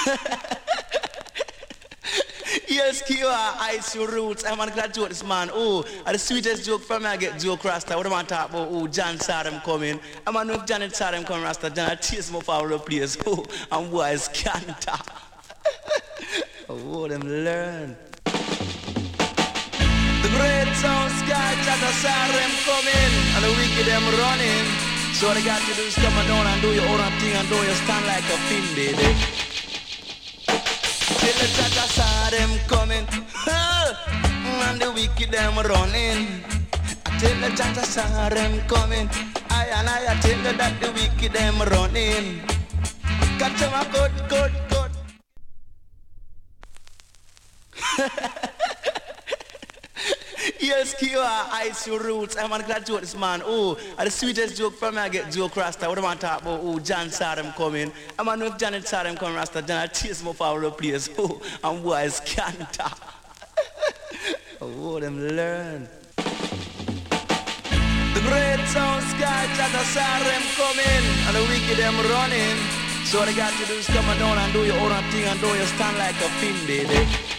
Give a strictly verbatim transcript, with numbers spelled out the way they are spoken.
Yes, Q R, Ice Your Roots. I'm gonna graduate this man. Oh, and the sweetest joke from me, I get Joe Rasta. What am I talking about? Oh, John Sadam coming. I'm gonna know if Janet Sadam coming, Rasta. John, I chase my power of place. Oh, and boys can't talk. Oh, them learn. The great sound sky, Chata Sadam coming. And the wicked them running. So what I got to do is come down and do your own thing and do your stand like a fin, baby. Till the Chata saw them coming, huh? And the wicked them running. Till the Chata saw them coming, I and I tell you that the wicked them running. Catch them a good, good, good. Yes, Q R, Ice Your Roots. I'm gonna graduate this man. Oh, and the sweetest joke from me, I get Joe Rasta. What am I talking about? Oh, John Sadam coming. I'm gonna know if Janet Sadam coming, Rasta. John, I chase my power of place. Oh, and boys can't talk. Oh, them learn. The great sound sky, Chata Sadam coming. And the wicked them running. So what I got to do is come down and do your own thing and do your stand like a fin, baby.